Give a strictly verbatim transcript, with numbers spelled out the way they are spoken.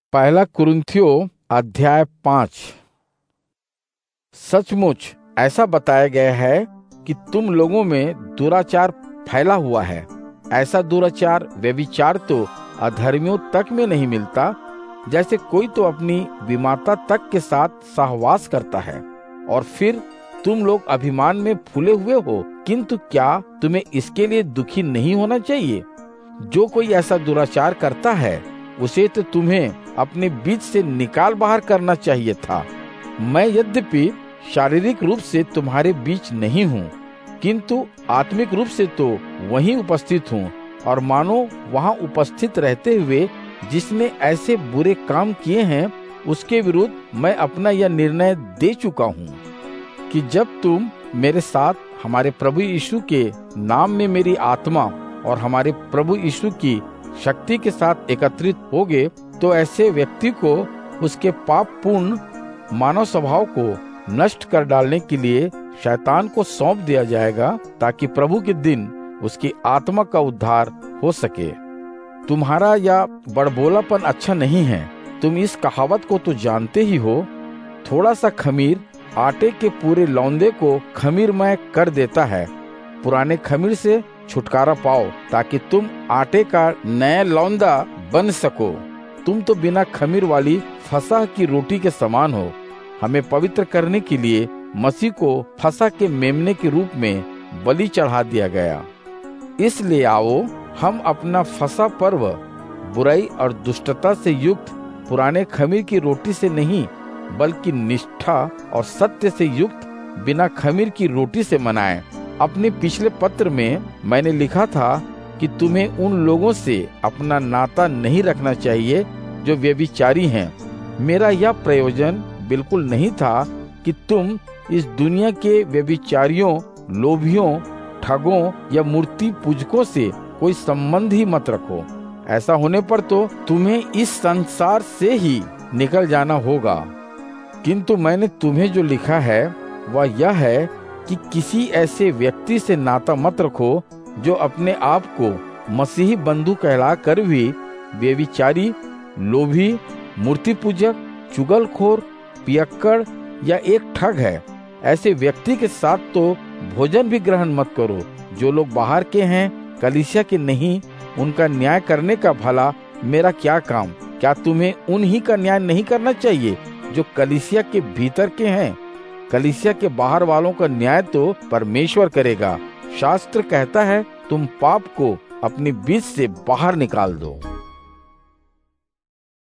पहला कुरिन्थियों अध्याय पाँच। सचमुच ऐसा बताया गया है कि तुम लोगों में दुराचार फैला हुआ है। ऐसा दुराचार व्यभिचार तो अधर्मियों तक में नहीं मिलता, जैसे कोई तो अपनी विमाता तक के साथ सहवास करता है। और फिर तुम लोग अभिमान में फूले हुए हो, किंतु क्या तुम्हें इसके लिए दुखी नहीं होना चाहिए? जो कोई ऐसा दुराचार करता है उसे तो तुम्हें अपने बीच से निकाल बाहर करना चाहिए था। मैं यद्यपि शारीरिक रूप से तुम्हारे बीच नहीं हूँ, किंतु आत्मिक रूप से तो वहीं उपस्थित हूँ, और मानो वहाँ उपस्थित रहते हुए जिसने ऐसे बुरे काम किए हैं उसके विरुद्ध मैं अपना यह निर्णय दे चुका हूँ कि जब तुम मेरे साथ हमारे प्रभु यीशु के नाम में मेरी आत्मा और हमारे प्रभु यीशु की शक्ति के साथ एकत्रित होगे, तो ऐसे व्यक्ति को उसके पापपूर्ण मानव स्वभाव को नष्ट कर डालने के लिए शैतान को सौंप दिया जाएगा, ताकि प्रभु के दिन उसकी आत्मा का उद्धार हो सके। तुम्हारा यह बड़बोलापन अच्छा नहीं है। तुम इस कहावत को तो जानते ही हो, थोड़ा सा खमीर आटे के पूरे लौंदे को खमीरमय कर देता है। पुराने खमीर से छुटकारा पाओ, ताकि तुम आटे का नया लौंदा बन सको। तुम तो बिना खमीर वाली फसह की रोटी के समान हो। हमें पवित्र करने के लिए मसीह को फसह के मेमने के रूप में बलि चढ़ा दिया गया। इसलिए आओ, हम अपना फसह पर्व बुराई और दुष्टता से युक्त पुराने खमीर की रोटी से नहीं, बल्कि निष्ठा और सत्य से युक्त बिना खमीर की रोटी से मनाएं। अपने पिछले पत्र में मैंने लिखा था कि तुम्हें उन लोगों से अपना नाता नहीं रखना चाहिए जो व्यभिचारी हैं। मेरा यह प्रयोजन बिल्कुल नहीं था कि तुम इस दुनिया के व्यभिचारियों, लोभियों, ठगों या मूर्ति पूजकों से कोई संबंध ही मत रखो। ऐसा होने पर तो तुम्हें इस संसार से ही निकल जाना होगा। किंतु मैंने तुम्हें जो लिखा है वह यह है कि किसी ऐसे व्यक्ति से नाता मत रखो जो अपने आप को मसीही बंधु कहला कर भी व्यभिचारी, लोभी, मूर्ति पूजक, चुगलखोर, पियक्कड़ या एक ठग है। ऐसे व्यक्ति के साथ तो भोजन भी ग्रहण मत करो। जो लोग बाहर के हैं, कलीसिया के नहीं, उनका न्याय करने का भला मेरा क्या काम? क्या तुम्हें उन्हीं का न्याय नहीं करना चाहिए जो कलीसिया के भीतर के हैं? कलीसिया के बाहर वालों का न्याय तो परमेश्वर करेगा। शास्त्र कहता है, तुम पाप को अपने बीच से बाहर निकाल दो।